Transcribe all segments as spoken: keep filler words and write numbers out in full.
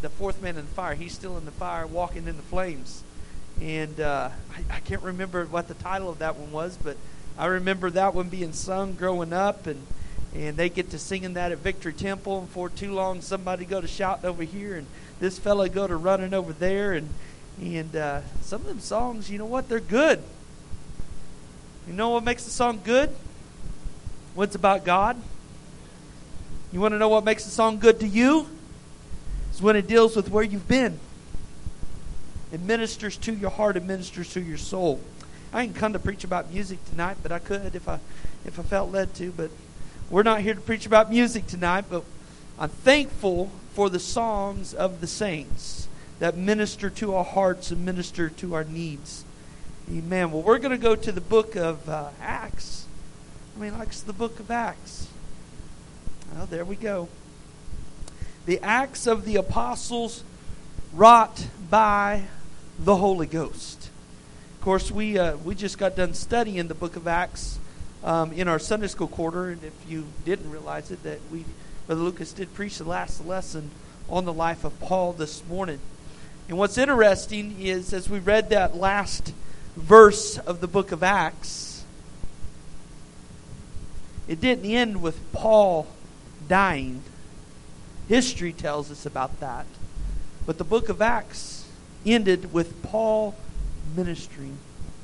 the fourth man in the fire. He's still in the fire, walking in the flames. And uh, I, I can't remember what the title of that one was, but I remember that one being sung growing up, and and they get to singing that at Victory Temple. And for too long, somebody go to shouting over here, and this fella go to running over there, and and uh, some of them songs, you know what? They're good. You know what makes the song good? What's about God? You want to know what makes the song good to you? It's when it deals with where you've been. It ministers to your heart. It ministers to your soul. I didn't come to preach about music tonight, but I could if I if I felt led to. But we're not here to preach about music tonight. But I'm thankful for the songs of the saints that minister to our hearts and minister to our needs. Amen. Well, we're going to go to the book of uh, Acts. I mean, like the book of Acts. Well, there we go. The Acts of the Apostles wrought by the Holy Ghost. Of course, we uh, we just got done studying the book of Acts um, in our Sunday school quarter. And if you didn't realize it, that we, Brother Lucas did preach the last lesson on the life of Paul this morning. And what's interesting is, as we read that last verse of the book of Acts, it didn't end with Paul dying. History tells us about that. But the book of Acts ended with Paul ministering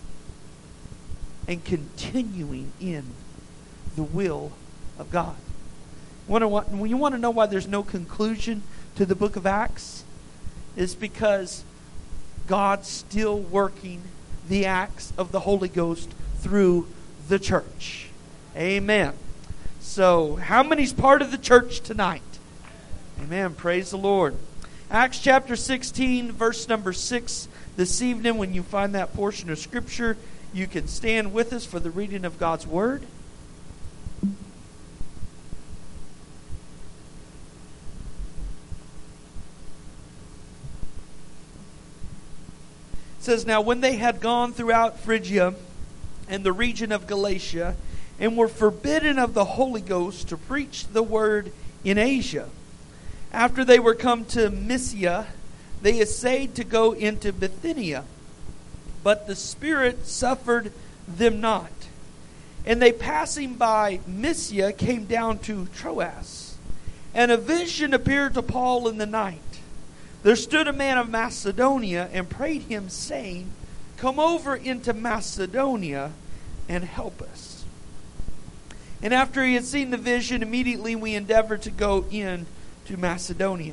and continuing in the will of God. When you want to know why there's no conclusion to the book of Acts, it's because God's still working the acts of the Holy Ghost through the church. Amen. So, how many's part of the church tonight? Amen. Praise the Lord. Acts chapter sixteen, verse number six. This evening, when you find that portion of Scripture, you can stand with us for the reading of God's Word. It says, "Now when they had gone throughout Phrygia and the region of Galatia, and were forbidden of the Holy Ghost to preach the word in Asia, after they were come to Mysia, they essayed to go into Bithynia, but the Spirit suffered them not. And they, passing by Mysia, came down to Troas. And a vision appeared to Paul in the night. There stood a man of Macedonia and prayed him, saying, Come over into Macedonia and help us. And after he had seen the vision, immediately we endeavored to go in to Macedonia,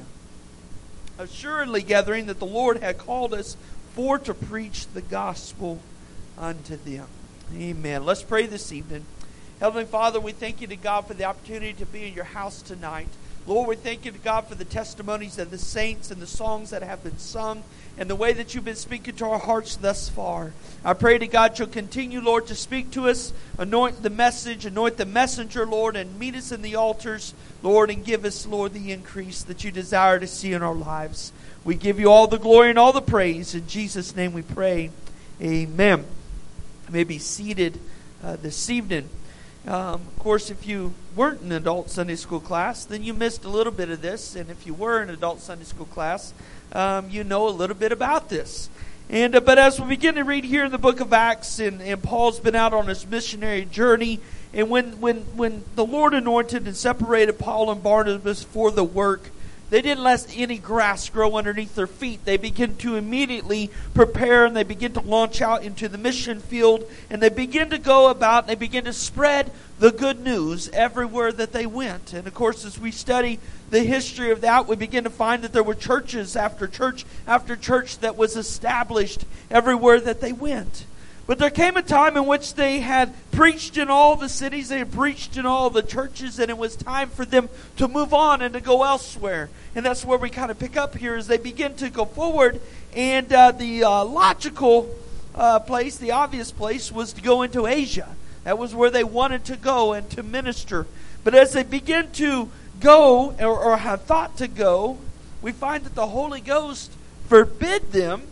assuredly gathering that the Lord had called us for to preach the gospel unto them." Amen. Let's pray this evening. Heavenly Father, we thank you to God for the opportunity to be in your house tonight. Lord, we thank you to God for the testimonies of the saints and the songs that have been sung and the way that you've been speaking to our hearts thus far. I pray to God you'll continue, Lord, to speak to us, anoint the message, anoint the messenger, Lord, and meet us in the altars, Lord, and give us, Lord, the increase that you desire to see in our lives. We give you all the glory and all the praise. In Jesus' name we pray. Amen. You may be seated uh, this evening. Um, of course, if you weren't in an adult Sunday school class, then you missed a little bit of this. And if you were in an adult Sunday school class, um, you know a little bit about this. And uh, but as we begin to read here in the book of Acts, and, and Paul's been out on his missionary journey, and when, when, when the Lord anointed and separated Paul and Barnabas for the work, they didn't let any grass grow underneath their feet. They begin to immediately prepare, and they begin to launch out into the mission field, and they begin to go about, and they begin to spread the good news everywhere that they went. And of course, as we study the history of that, we begin to find that there were churches after church after church that was established everywhere that they went. But there came a time in which they had preached in all the cities, they had preached in all the churches, and it was time for them to move on and to go elsewhere. And that's where we kind of pick up here as they begin to go forward. And uh, the uh, logical uh, place, the obvious place, was to go into Asia. That was where they wanted to go and to minister. But as they begin to go, or, or have thought to go, we find that the Holy Ghost forbid them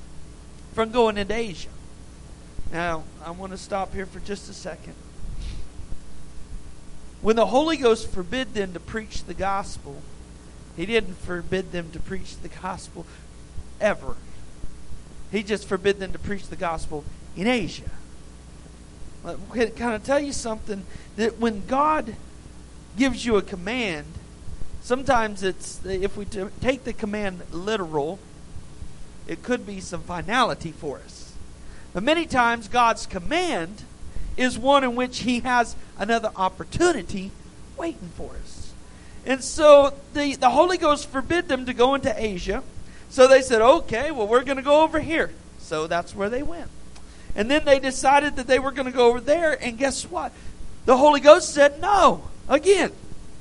from going into Asia. Now, I want to stop here for just a second. When the Holy Ghost forbid them to preach the gospel He didn't forbid them to preach the gospel ever. He just forbid them to preach the gospel in Asia. Can, can I tell you something? That when God gives you a command, sometimes it's, if we t- take the command literal, it could be some finality for us. But many times God's command is one in which He has another opportunity waiting for us. And so the, the Holy Ghost forbid them to go into Asia. So they said, okay, well, we're going to go over here. So that's where they went. And then they decided that they were going to go over there. And guess what? The Holy Ghost said no again.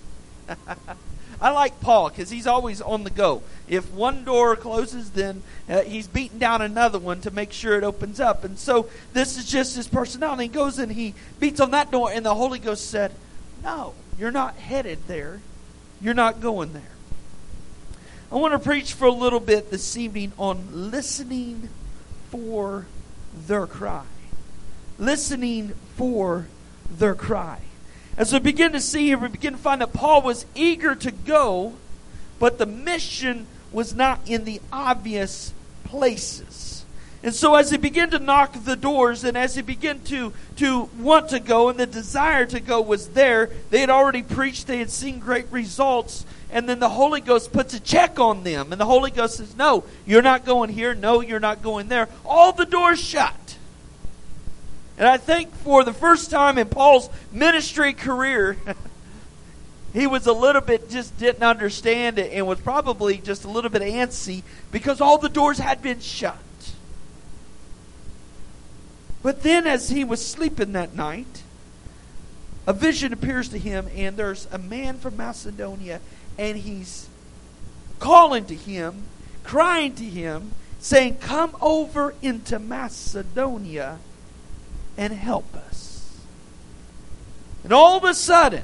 I like Paul because he's always on the go. If one door closes, then uh, he's beating down another one to make sure it opens up. And so this is just his personality. He goes and he beats on that door, and the Holy Ghost said, no, you're not headed there. You're not going there. I want to preach for a little bit this evening on listening for their cry. Listening for their cry. As we begin to see here, we begin to find that Paul was eager to go, but the mission was not in the obvious places. And so as he began to knock the doors, and as he began to, to want to go, and the desire to go was there, they had already preached, they had seen great results, and then the Holy Ghost puts a check on them. And the Holy Ghost says, no, you're not going here, no, you're not going there. All the doors shut. And I think for the first time in Paul's ministry career, he was a little bit, just didn't understand it, and was probably just a little bit antsy because all the doors had been shut. But then as he was sleeping that night, a vision appears to him, and there's a man from Macedonia, and he's calling to him, crying to him, saying, come over into Macedonia and help us. And all of a sudden,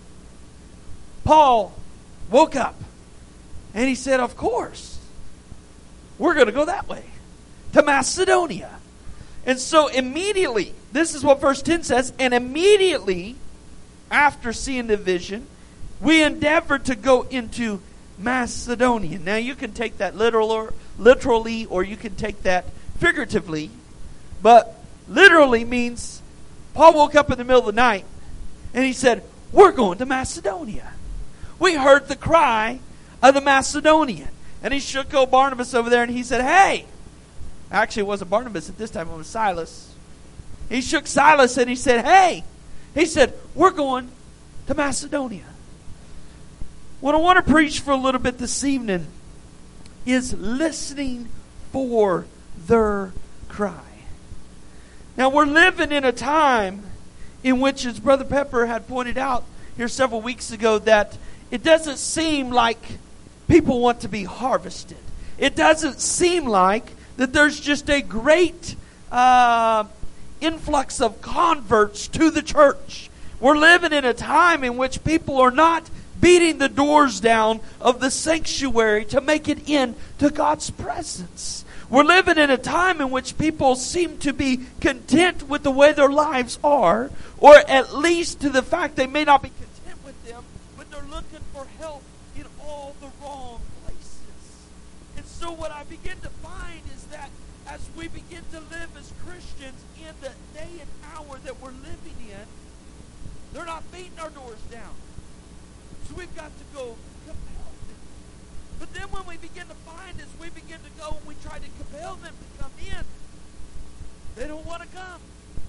Paul woke up and he said, of course, we're going to go that way, to Macedonia. And so immediately, this is what verse ten says, and immediately after seeing the vision, we endeavored to go into Macedonia. Now you can take that literal or, literally or you can take that figuratively, but literally means Paul woke up in the middle of the night and he said, we're going to Macedonia. We heard the cry of the Macedonian. And he shook old Barnabas over there and he said, hey. Actually, it wasn't Barnabas at this time, it was Silas. He shook Silas and he said, hey. He said, we're going to Macedonia. What I want to preach for a little bit this evening is listening for their cry. Now, we're living in a time in which, as Brother Pepper had pointed out here several weeks ago, that it doesn't seem like people want to be harvested. It doesn't seem like that there's just a great uh, influx of converts to the church. We're living in a time in which people are not beating the doors down of the sanctuary to make it in to God's presence. We're living in a time in which people seem to be content with the way their lives are, or at least to the fact they may not be content with them, but they're looking for help in all the wrong places. And so what I begin to find is that as we begin to live as Christians in the day and hour that we're living in, they're not beating our doors down. So we've got to go compel them. But then when we begin to find as we begin to go and we try to compel them to come in, they don't want to come.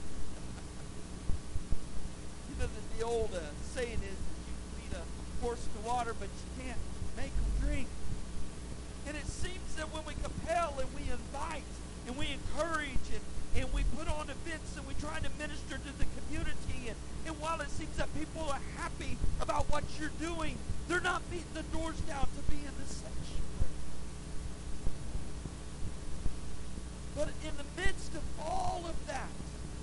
You know that the old uh, saying is that you can lead a horse to water, but you can't make them drink. And it seems that when we compel and we invite and we encourage and, and we put on events and we try to minister to the community, and, and while it seems that people are happy about what you're doing, they're not beating the doors down to be in the sanctuary. But in the midst of all of that,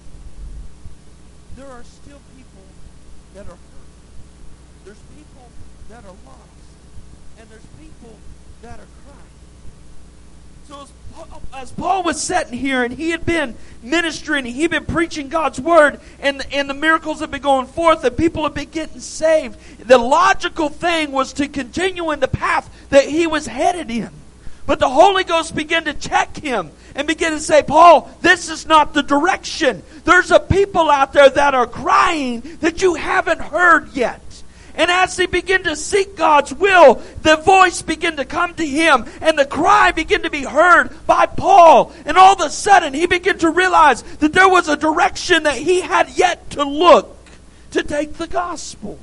there are still people that are hurt. There's people that are lost. And there's people that are crying. So as as Paul was sitting here and he had been ministering, he had been preaching God's word, and, and the miracles had been going forth and people had been getting saved, the logical thing was to continue in the path that he was headed in. But the Holy Ghost began to check him and began to say, Paul, this is not the direction. There's a people out there that are crying that you haven't heard yet. And as he began to seek God's will, the voice began to come to him and the cry began to be heard by Paul. And all of a sudden he began to realize that there was a direction that he had yet to look to take the gospel.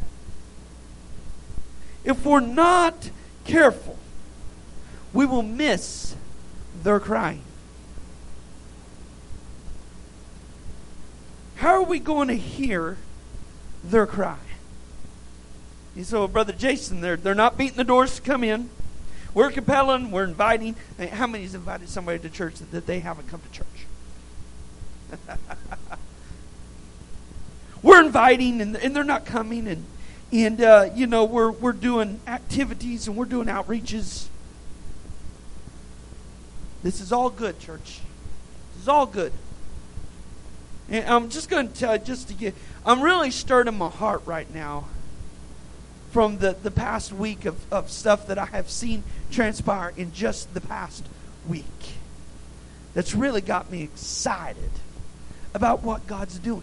If we're not careful, we will miss their crying. How are we going to hear their cry? You say, well, Brother Jason, they're, they're not beating the doors to come in. We're compelling, we're inviting. How many has invited somebody to church that, that they haven't come to church? We're inviting and, and they're not coming. And, and uh, you know, we're, we're doing activities and we're doing outreaches. This is all good, church. This is all good. And I'm just going to tell you, just to get, I'm really stirred in my heart right now from the, the past week of, of stuff that I have seen transpire in just the past week. That's really got me excited about what God's doing.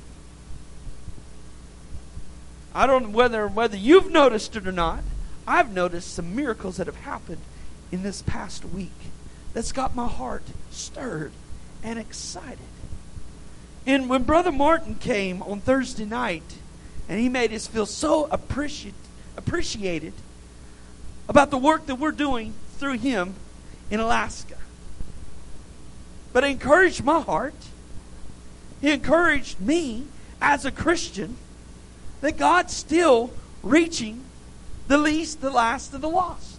I don't know whether, whether you've noticed it or not. I've noticed some miracles that have happened in this past week. That's got my heart stirred and excited. And when Brother Martin came on Thursday night, and he made us feel so appreciate, appreciated about the work that we're doing through him in Alaska. But it encouraged my heart. He encouraged me as a Christian that God's still reaching the least, the last, and the lost.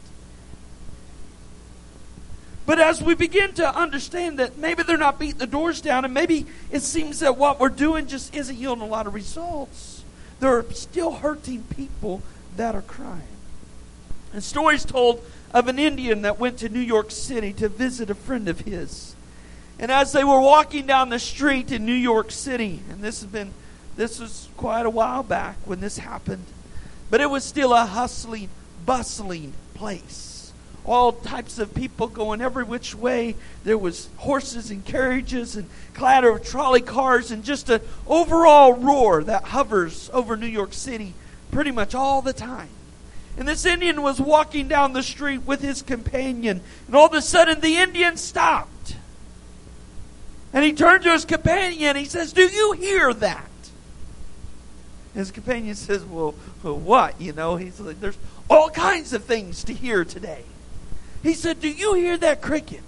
But as we begin to understand that maybe they're not beating the doors down, and maybe it seems that what we're doing just isn't yielding a lot of results, there are still hurting people that are crying. And stories told of an Indian that went to New York City to visit a friend of his. And as they were walking down the street in New York City, and this has been, this was quite a while back when this happened, but it was still a hustling, bustling place. All types of people going every which way. There was horses and carriages and clatter of trolley cars and just an overall roar that hovers over New York City pretty much all the time. And this Indian was walking down the street with his companion, and all of a sudden the Indian stopped. And he turned to his companion and he says, "Do you hear that?" And his companion says, well, well, what? You know, he's like, there's all kinds of things to hear today. He said, "Do you hear that cricket?"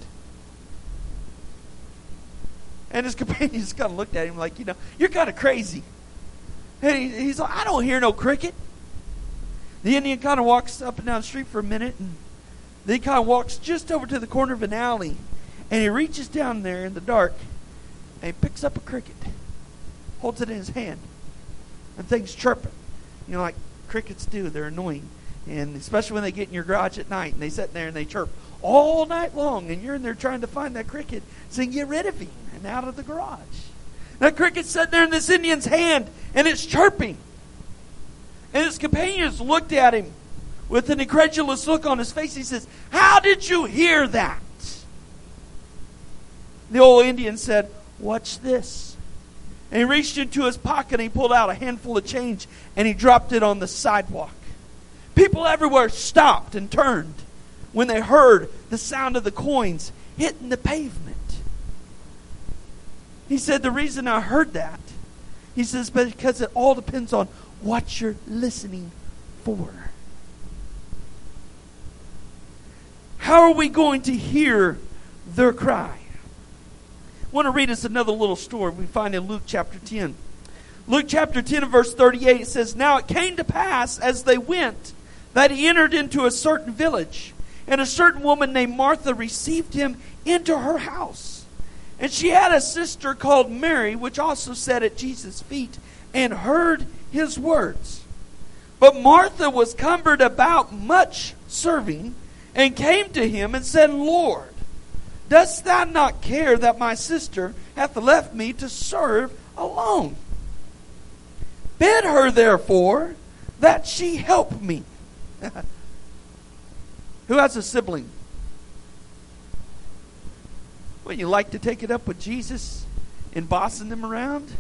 And his companion just kind of looked at him like, you know, "You're kind of crazy." And he, he's like, "I don't hear no cricket." The Indian kind of walks up and down the street for a minute, and then he kind of walks just over to the corner of an alley, and he reaches down there in the dark, and he picks up a cricket, holds it in his hand, and things chirping. You know, like crickets do. They're annoying. And especially when they get in your garage at night and they sit there and they chirp all night long, and you're in there trying to find that cricket so you can get rid of him and out of the garage. That cricket's sitting there in this Indian's hand and it's chirping. And his companions looked at him with an incredulous look on his face. He says, "How did you hear that?" The old Indian said, "Watch this." And he reached into his pocket and he pulled out a handful of change and he dropped it on the sidewalk. People everywhere stopped and turned when they heard the sound of the coins hitting the pavement. He said, "The reason I heard that," he says, "because it all depends on what you're listening for." How are we going to hear their cry? I want to read us another little story we find in Luke chapter ten. Luke chapter ten and verse thirty-eight, it says, "Now it came to pass as they went that he entered into a certain village, and a certain woman named Martha received him into her house. And she had a sister called Mary, which also sat at Jesus' feet and heard his words. But Martha was cumbered about much serving, and came to him and said, 'Lord, Dost thou not care that my sister hath left me to serve alone? Bid her therefore that she help me. Who has a sibling? Would you like to take it up with Jesus in bossing them around?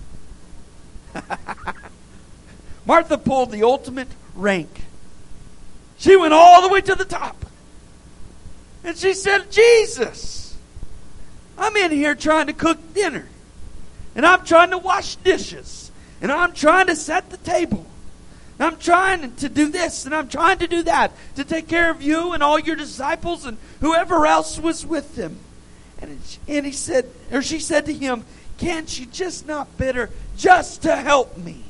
Martha pulled the ultimate rank. She went all the way to the top. And she said, Jesus, I'm in here trying to cook dinner. And I'm trying to wash dishes. And I'm trying to set the table. And I'm trying to do this and I'm trying to do that to take care of you and all your disciples and whoever else was with them. And, it, and he said, or she said to him, can't you just not bid her just to help me?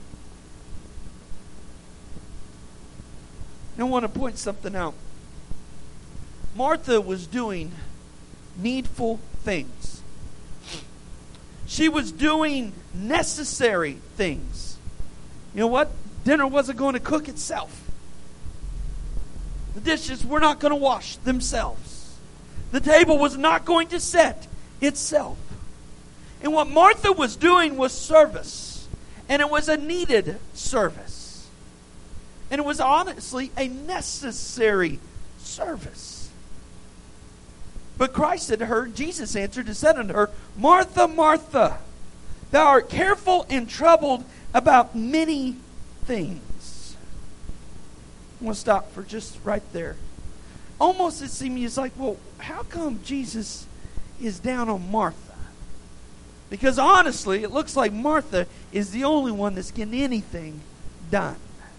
I want to point something out. Martha was doing needful things. She was doing necessary things. You know what? Dinner wasn't going to cook itself. The dishes were not going to wash themselves. The table was not going to set itself. And what Martha was doing was service. And it was a needed service. And it was honestly a necessary service. But Christ said to her, Jesus answered and said unto her, Martha, Martha, thou art careful and troubled about many things. I want to stop for just right there. Almost it seems like, well, how come Jesus is down on Martha? Because honestly, it looks like Martha is the only one that's getting anything done.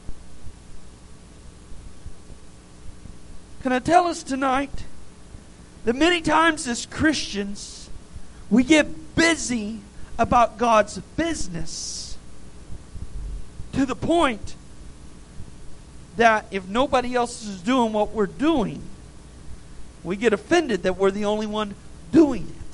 Can I tell us tonight that many times as Christians, we get busy about God's business to the point that if nobody else is doing what we're doing, we get offended that we're the only one doing it.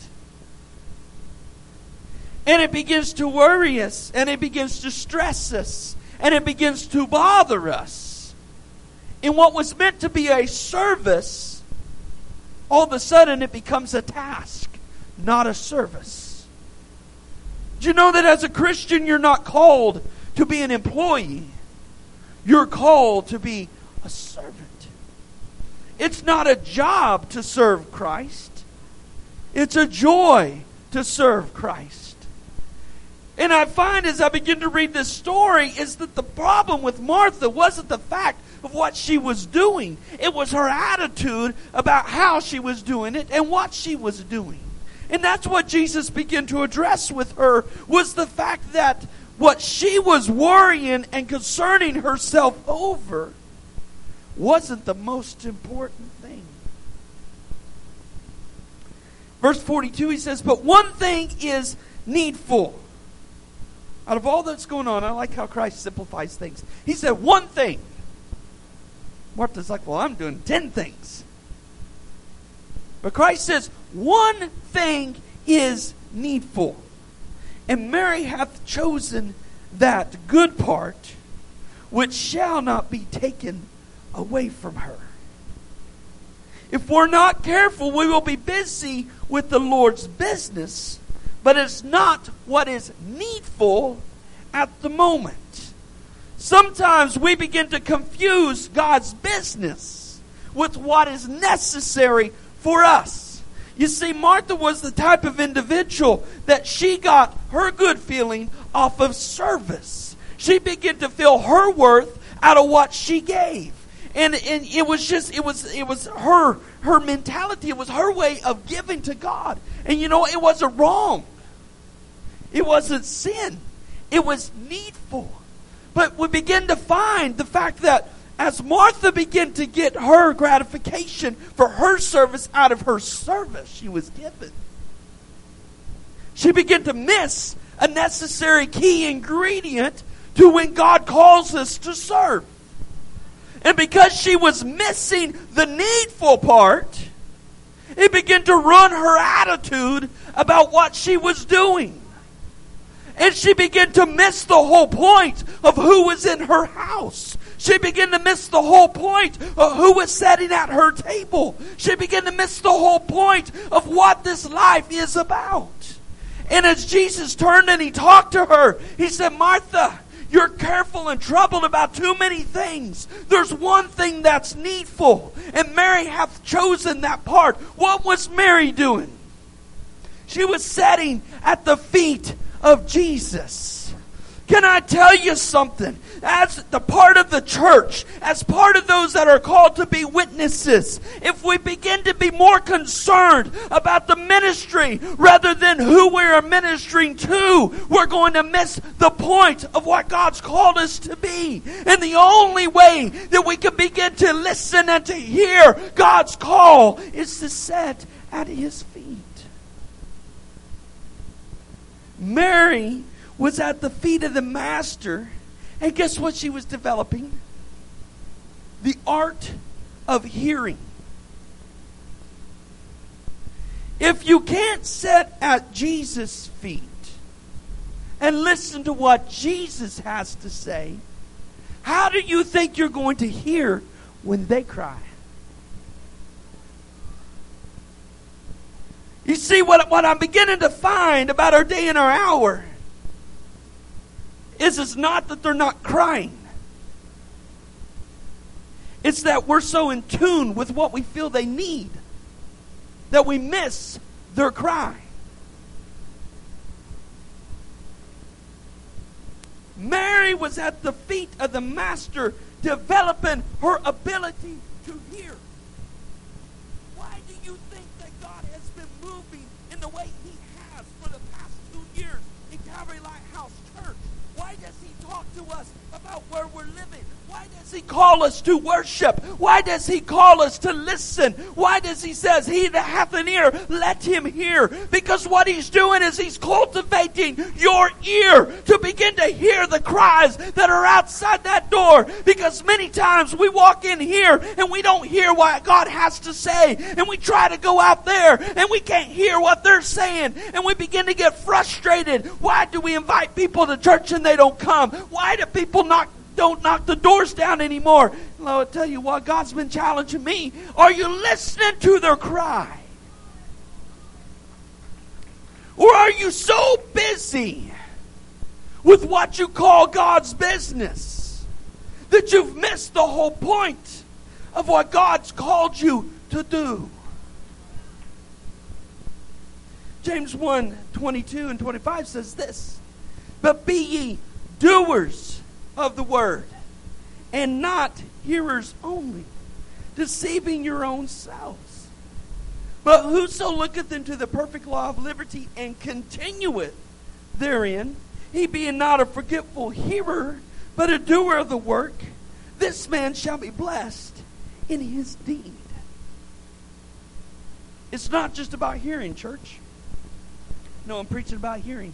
And it begins to worry us, and it begins to stress us, and it begins to bother us. And what was meant to be a service, all of a sudden it becomes a task, not a service. Do you know that as a Christian you're not called to be an employee? You're called to be a servant. It's not a job to serve Christ. It's a joy to serve Christ. And I find as I begin to read this story is that the problem with Martha wasn't the fact of what she was doing. It was her attitude about how she was doing it and what she was doing. And that's what Jesus began to address with her, was the fact that what she was worrying and concerning herself over wasn't the most important thing. Verse forty-two, he says, but one thing is needful. Out of all that's going on, I like how Christ simplifies things. He said one thing. Martha's like, well, I'm doing ten things. But Christ says, one thing is needful. And Mary hath chosen that good part, which shall not be taken away from her. If we're not careful, we will be busy with the Lord's business, but it's not what is needful at the moment. Sometimes we begin to confuse God's business with what is necessary for us. You see, Martha was the type of individual that she got her good feeling off of service. She began to feel her worth out of what she gave. And, and it was just, it was it was her, her mentality. It was her way of giving to God. And you know, it wasn't wrong. It wasn't sin. It was needful. But we begin to find the fact that as Martha began to get her gratification for her service out of her service she was given, she began to miss a necessary key ingredient to when God calls us to serve. And because she was missing the needful part, it began to run her attitude about what she was doing. And she began to miss the whole point of who was in her house. She began to miss the whole point of who was sitting at her table. She began to miss the whole point of what this life is about. And as Jesus turned and he talked to her, he said, Martha, you're careful and troubled about too many things. There's one thing that's needful, and Mary hath chosen that part. What was Mary doing? She was sitting at the feet of Jesus. Can I tell you something? As the part of the church, as part of those that are called to be witnesses, if we begin to be more concerned about the ministry rather than who we are ministering to, we're going to miss the point of what God's called us to be. And the only way that we can begin to listen and to hear God's call is to sit at His feet. Mary was at the feet of the Master, and guess what she was developing? The art of hearing. If you can't sit at Jesus' feet and listen to what Jesus has to say, how do you think you're going to hear when they cry? You see, what, what I'm beginning to find about our day and our hour is it's not that they're not crying. It's that we're so in tune with what we feel they need that we miss their cry. Mary was at the feet of the Master, developing her ability to hear. Why do you think that God has been moving in the way He has for the past two years in Calvary Lighthouse Church? Why does He talk to us about where we're living? Why does He call us to worship? Why does He call us to listen? Why does He says, he that hath an ear, let him hear? Because what He's doing is He's cultivating your ear to begin to hear the cries that are outside that door. Because many times we walk in here and we don't hear what God has to say. And we try to go out there and we can't hear what they're saying. And we begin to get frustrated. Why do we invite people to church and they don't come? Why do people knock Don't knock the doors down anymore? Well, I'll tell you what, God's been challenging me. Are you listening to their cry? Or are you so busy with what you call God's business that you've missed the whole point of what God's called you to do? James one, twenty-two and twenty-five says this, but be ye doers of the word, and not hearers only, deceiving your own selves. But whoso looketh into the perfect law of liberty and continueth therein, he being not a forgetful hearer, but a doer of the work, this man shall be blessed in his deed. It's not just about hearing, church. No, I'm preaching about hearing.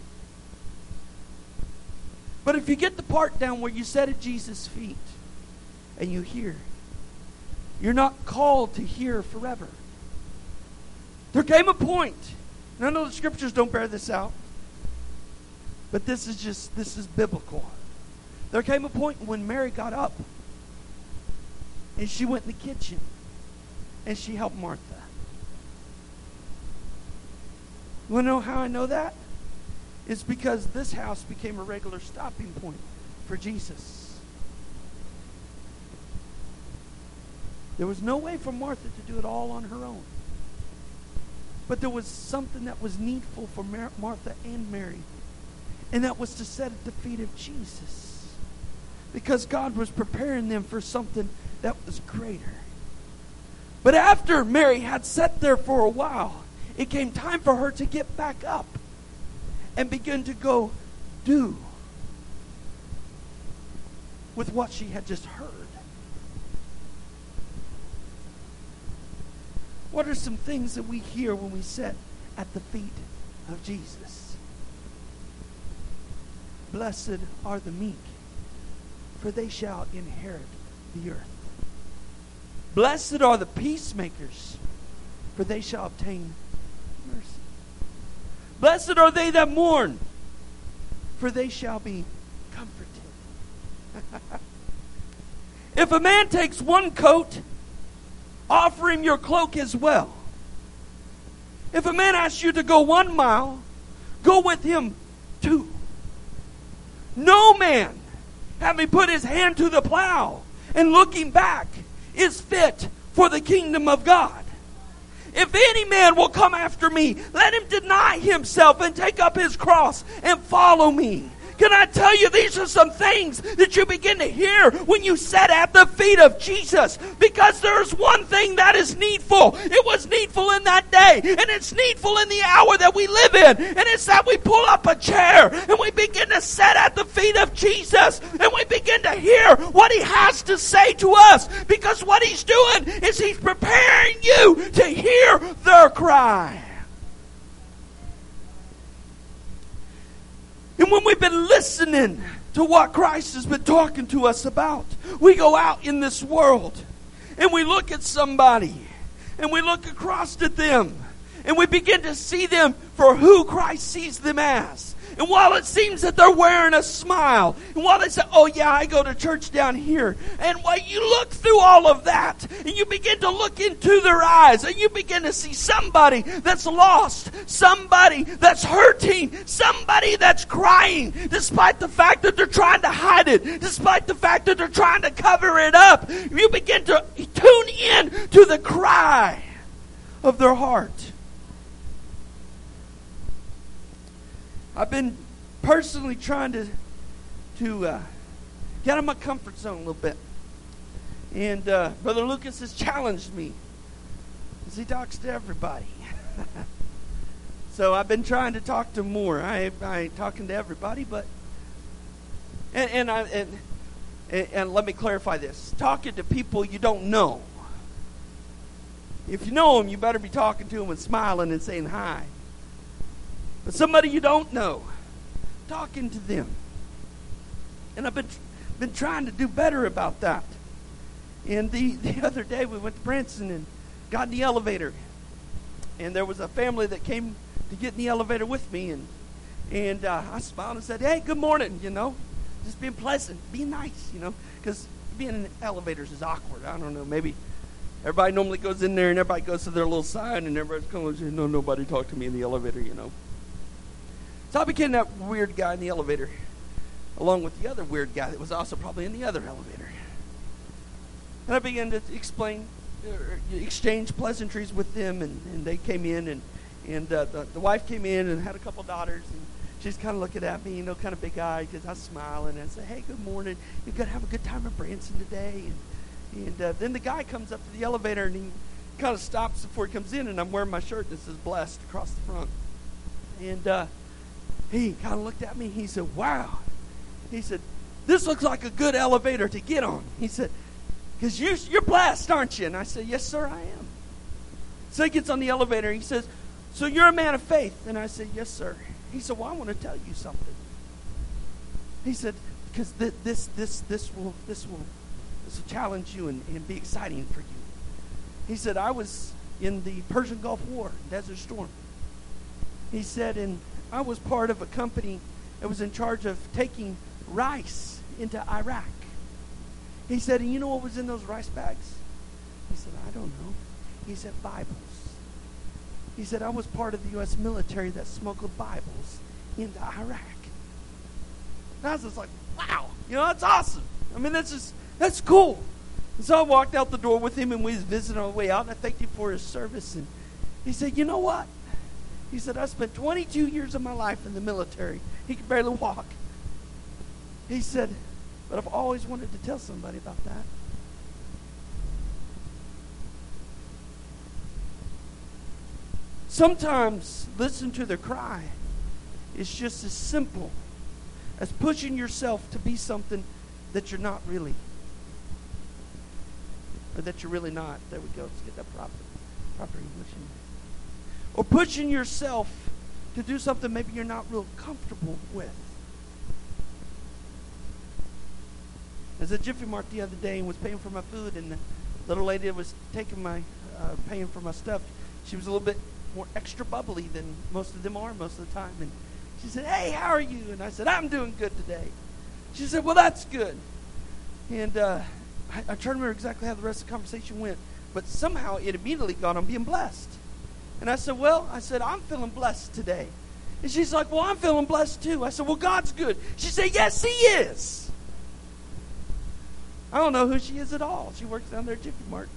But if you get the part down where you sit at Jesus' feet and you hear, you're not called to hear forever. There came a point, and I know the scriptures don't bear this out, but this is just, this is biblical. There came a point when Mary got up and she went in the kitchen and she helped Martha. You want to know how I know that? It's because this house became a regular stopping point for Jesus. There was no way for Martha to do it all on her own. But there was something that was needful for Mar- Martha and Mary. And that was to sit at the feet of Jesus. Because God was preparing them for something that was greater. But after Mary had sat there for a while, it came time for her to get back up and begin to go do with what she had just heard. What are some things that we hear when we sit at the feet of Jesus? Blessed are the meek, for they shall inherit the earth. Blessed are the peacemakers, for they shall obtain mercy. Blessed are they that mourn, for they shall be comforted. If a man takes one coat, offer him your cloak as well. If a man asks you to go one mile, go with him two. No man, having put his hand to the plow and looking back, is fit for the kingdom of God. If any man will come after me, let him deny himself and take up his cross and follow me. Can I tell you, these are some things that you begin to hear when you sit at the feet of Jesus. Because there's one thing that is needful. It was needful in that day, and it's needful in the hour that we live in. And it's that we pull up a chair and we begin to sit at the feet of Jesus, and we begin to hear what he has to say to us. Because what he's doing is he's preparing you to hear their cry. And when we've been listening to what Christ has been talking to us about, we go out in this world and we look at somebody and we look across at them and we begin to see them for who Christ sees them as. And while it seems that they're wearing a smile, and while they say, oh yeah, I go to church down here, and while you look through all of that, and you begin to look into their eyes, and you begin to see somebody that's lost, somebody that's hurting, somebody that's crying, despite the fact that they're trying to hide it, despite the fact that they're trying to cover it up, you begin to tune in to the cry of their heart. I've been personally trying to to uh, get out of my comfort zone a little bit. And uh, Brother Lucas has challenged me as he talks to everybody. So I've been trying to talk to more. I, I ain't talking to everybody, but... And, and, I, and, and, and let me clarify this. Talking to people you don't know. If you know them, you better be talking to them and smiling and saying hi. But somebody you don't know, talking to them. And I've been been trying to do better about that. And the, the other day we went to Branson and got in the elevator. And there was a family that came to get in the elevator with me. And, and uh, I smiled and said, hey, good morning, you know. Just being pleasant, being nice, you know. Because being in elevators is awkward. I don't know, maybe everybody normally goes in there and everybody goes to their little sign and everybody's going, no, nobody talk to me in the elevator, you know. So I became that weird guy in the elevator, along with the other weird guy that was also probably in the other elevator. And I began to explain, uh, exchange pleasantries with them, and, and they came in, and, and uh, the, the wife came in and had a couple daughters, and she's kind of looking at me, you know, kind of big-eyed, because I was smiling, and I said, hey, good morning, you got to have a good time in Branson today. And, and uh, then the guy comes up to the elevator, and he kind of stops before he comes in, and I'm wearing my shirt that says blessed across the front. And uh, he kind of looked at me. He said, wow. He said, this looks like a good elevator to get on. He said, because you're, you're blessed, aren't you? And I said, yes, sir, I am. So he gets on the elevator. He says, so you're a man of faith? And I said, yes, sir. He said, well, I want to tell you something. He said, because th- this this this will this will this will challenge you and, and be exciting for you. He said, I was in the Persian Gulf War, Desert Storm. He said, and I was part of a company that was in charge of taking rice into Iraq. He said, and you know what was in those rice bags? He said, I don't know. He said, Bibles. He said, I was part of the U S military that smuggled Bibles into Iraq. And I was just like, wow, you know, that's awesome. I mean, that's just, that's cool. And so I walked out the door with him, and we was visiting on the way out, and I thanked him for his service. And he said, you know what? He said, I spent twenty-two years of my life in the military. He could barely walk. He said, but I've always wanted to tell somebody about that. Sometimes listen to their cry. It's just as simple as pushing yourself to be something that you're not really. Or that you're really not. There we go. Let's get that proper, proper English in there. Or pushing yourself to do something maybe you're not real comfortable with. I was at Jiffy Mart the other day and was paying for my food, and the little lady that was taking my, uh, paying for my stuff, she was a little bit more extra bubbly than most of them are most of the time. And she said, hey, how are you? And I said, I'm doing good today. She said, well, that's good. And uh, I, I try to remember exactly how the rest of the conversation went, but somehow it immediately got on being blessed. And I said, well, I said, I'm feeling blessed today. And she's like, well, I'm feeling blessed too. I said, well, God's good. She said, yes, He is. I don't know who she is at all. She works down there at Jiffy Mart.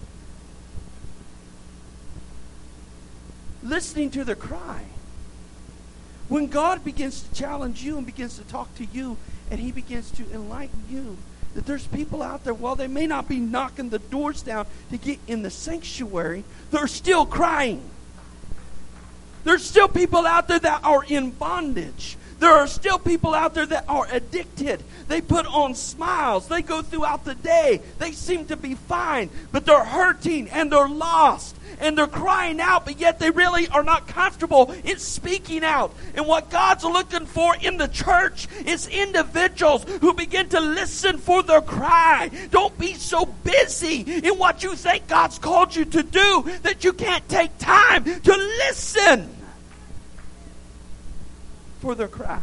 Listening to their cry. When God begins to challenge you and begins to talk to you, and He begins to enlighten you, that there's people out there, while they may not be knocking the doors down to get in the sanctuary, they're still crying. There's still people out there that are in bondage. There are still people out there that are addicted. They put on smiles. They go throughout the day. They seem to be fine, but they're hurting and they're lost and they're crying out, but yet they really are not comfortable in speaking out. And what God's looking for in the church is individuals who begin to listen for their cry. Don't be so busy in what you think God's called you to do that you can't take time to listen for their cry.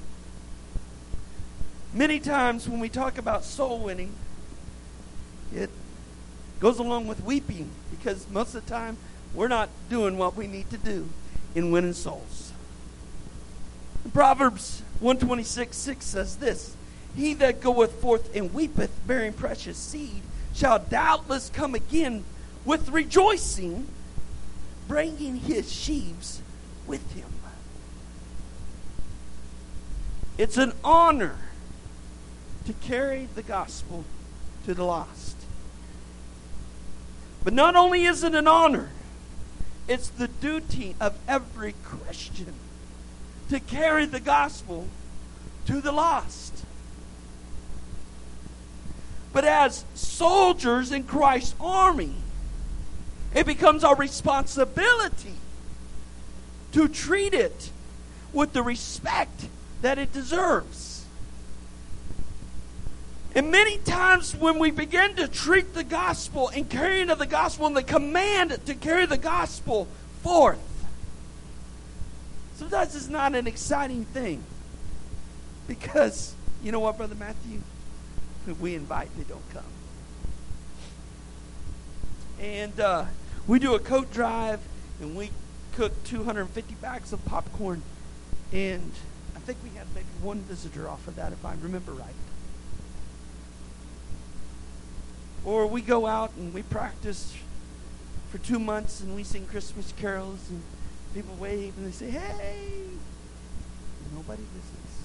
Many times when we talk about soul winning, it goes along with weeping, because most of the time we're not doing what we need to do in winning souls. In Proverbs one twenty-six six says this, he that goeth forth and weepeth, bearing precious seed, shall doubtless come again with rejoicing, bringing his sheaves with him. It's an honor to carry the gospel to the lost. But not only is it an honor, it's the duty of every Christian to carry the gospel to the lost. But as soldiers in Christ's army, it becomes our responsibility to treat it with the respect that it deserves. And many times when we begin to treat the gospel and carrying of the gospel and the command to carry the gospel forth, sometimes it's not an exciting thing. Because, you know what, Brother Matthew? We invite, they don't come. And uh, we do a coat drive, and we cook two hundred fifty bags of popcorn. And I think we had maybe one visitor off of that, if I remember right. Or we go out and we practice for two months and we sing Christmas carols and people wave and they say, hey! And nobody listens.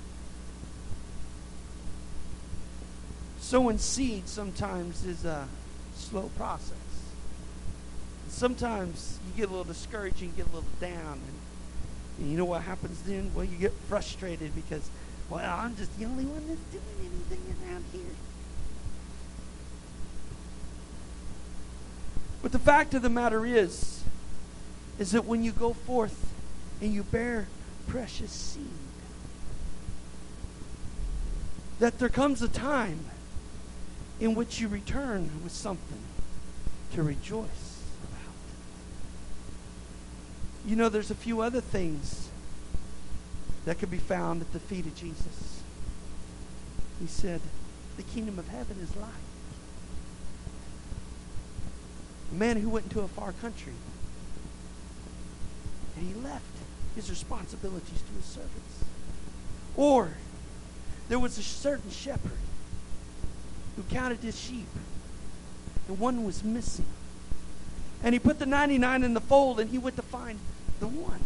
Sowing seed sometimes is a slow process. Sometimes you get a little discouraged and you get a little down. And, and you know what happens then? Well, you get frustrated because, well, I'm just the only one that's doing anything around here. But the fact of the matter is, is that when you go forth and you bear precious seed, that there comes a time in which you return with something to rejoice about. You know, there's a few other things that could be found at the feet of Jesus. He said, the kingdom of heaven is like a man who went into a far country and he left his responsibilities to his servants. Or there was a certain shepherd who counted his sheep and one was missing. And he put the ninety-nine in the fold and he went to find the one.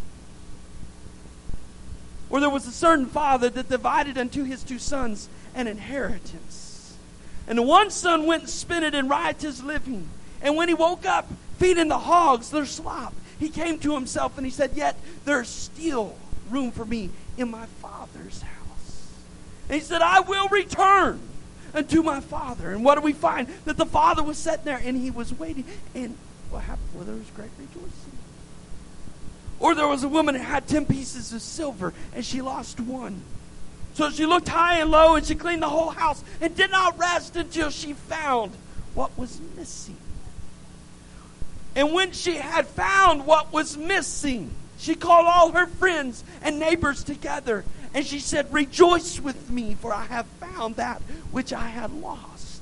Or there was a certain father that divided unto his two sons an inheritance. And the one son went and spent it in riotous living. And when he woke up, feeding the hogs their slop, he came to himself and he said, yet there's still room for me in my father's house. And he said, I will return unto my father. And what do we find? That the father was sitting there and he was waiting. And what happened? Well, there was great rejoicing. Or there was a woman who had ten pieces of silver and she lost one. So she looked high and low and she cleaned the whole house and did not rest until she found what was missing. And when she had found what was missing, she called all her friends and neighbors together. And she said, rejoice with me, for I have found that which I had lost.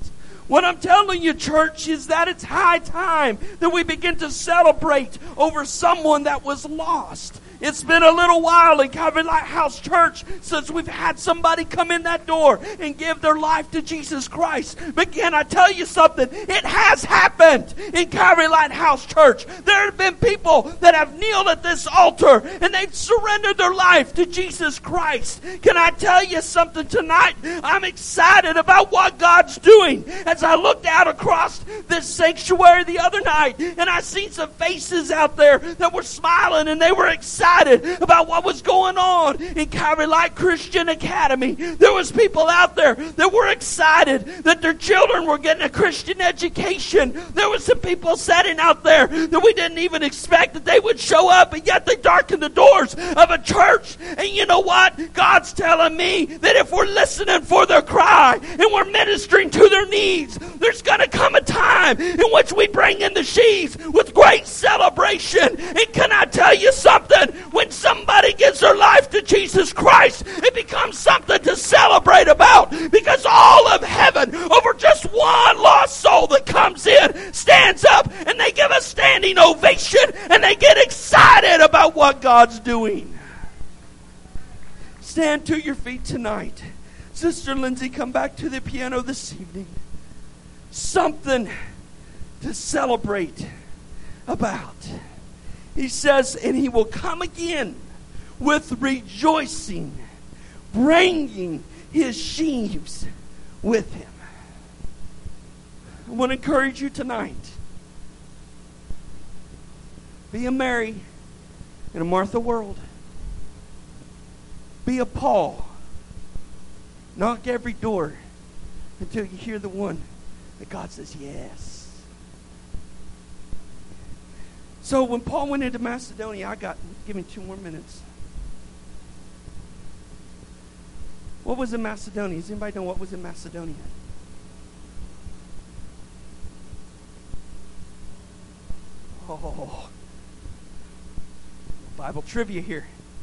What I'm telling you, church, is that it's high time that we begin to celebrate over someone that was lost. It's been a little while in Calvary Lighthouse Church since we've had somebody come in that door and give their life to Jesus Christ. But can I tell you something? It has happened in Calvary Lighthouse Church. There have been people that have kneeled at this altar and they've surrendered their life to Jesus Christ. Can I tell you something tonight? I'm excited about what God's doing. As I looked out across this sanctuary the other night and I seen some faces out there that were smiling and they were excited about what was going on in Calvary Light Christian Academy. There was people out there that were excited that their children were getting a Christian education. There was some people sitting out there that we didn't even expect that they would show up, and yet they darkened the doors of a church. And you know what? God's telling me that if we're listening for their cry and we're ministering to their needs, there's going to come a time in which we bring in the sheaves with great celebration. And can I tell you something? When somebody gives their life to Jesus Christ, it becomes something to celebrate about, because all of heaven over just one lost soul that comes in stands up and they give a standing ovation and they get excited about what God's doing. Stand to your feet tonight. Sister Lindsay, come back to the piano this evening. Something to celebrate about. He says, and he will come again with rejoicing, bringing his sheaves with him. I want to encourage you tonight. Be a Mary in a Martha world. Be a Paul. Knock every door until you hear the one that God says yes. So when Paul went into Macedonia, I got, give me two more minutes. What was in Macedonia? Does anybody know what was in Macedonia? Oh, Bible trivia here.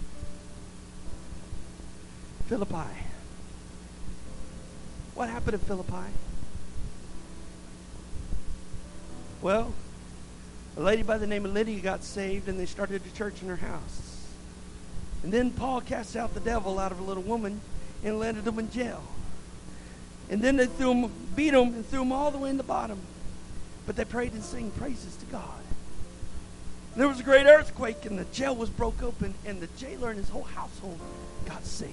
Philippi. What happened in Philippi? Well, a lady by the name of Lydia got saved, and they started a church in her house. And then Paul cast out the devil out of a little woman and landed them in jail. And then they threw him, beat him, and threw him all the way in the bottom. But they prayed and sang praises to God. And there was a great earthquake, and the jail was broke open, and the jailer and his whole household got saved.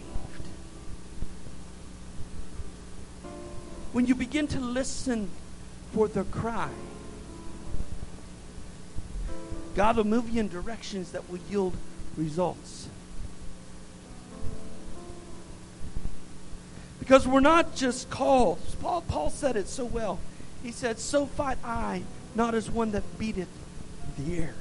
When you begin to listen for their cry, God will move you in directions that will yield results. Because we're not just called. Paul, Paul said it so well. He said, so fight I, not as one that beateth the air.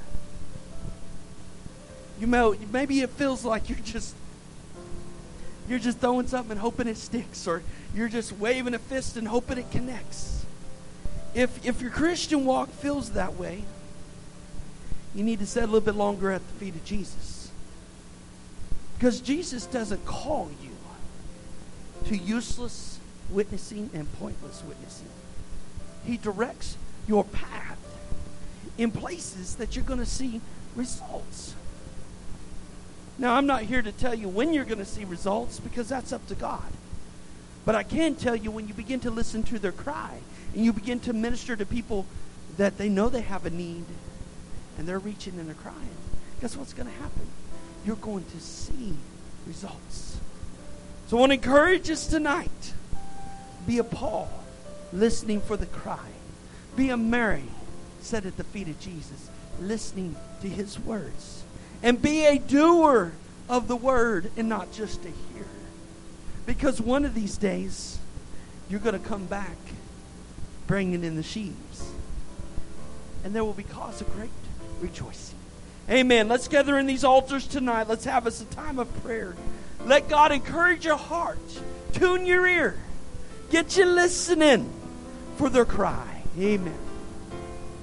You know, maybe it feels like you're just you're just throwing something and hoping it sticks, or you're just waving a fist and hoping it connects. If if your Christian walk feels that way, you need to sit a little bit longer at the feet of Jesus. Because Jesus doesn't call you to useless witnessing and pointless witnessing. He directs your path in places that you're going to see results. Now, I'm not here to tell you when you're going to see results, because that's up to God. But I can tell you, when you begin to listen to their cry and you begin to minister to people that they know they have a need and they're reaching and they're crying, guess what's going to happen? You're going to see results. So I want to encourage us tonight. Be a Paul, listening for the cry. Be a Mary, set at the feet of Jesus, listening to his words. And be a doer of the word and not just a hearer. Because one of these days, you're going to come back bringing in the sheaves. And there will be cause of great rejoicing. Amen. Let's gather in these altars tonight. Let's have us a time of prayer. Let God encourage your heart. Tune your ear. Get you listening for their cry. Amen.